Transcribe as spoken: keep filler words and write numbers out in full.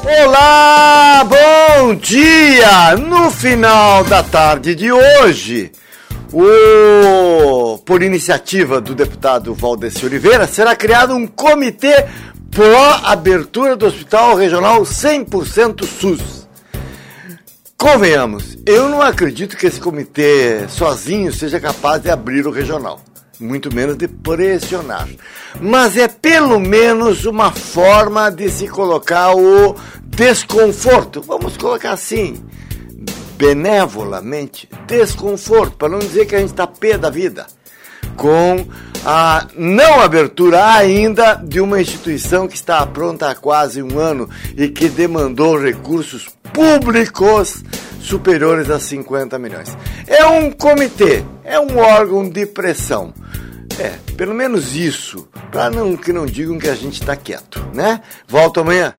Olá, bom dia! No final da tarde de hoje, o, por iniciativa do deputado Valdeci Oliveira, será criado um comitê pró-abertura do Hospital Regional cem por cento SUS. Convenhamos, eu não acredito que esse comitê sozinho seja capaz de abrir o regional, muito menos de pressionar. Mas é pelo menos uma forma de se colocar o desconforto, vamos colocar assim, benevolamente, desconforto, para não dizer que a gente está pé da vida, com a não abertura ainda de uma instituição que está pronta há quase um ano e que demandou recursos públicos superiores a cinquenta milhões. É um comitê, é um órgão de pressão. É, pelo menos isso, para não, que não digam que a gente está quieto, né? Volto amanhã.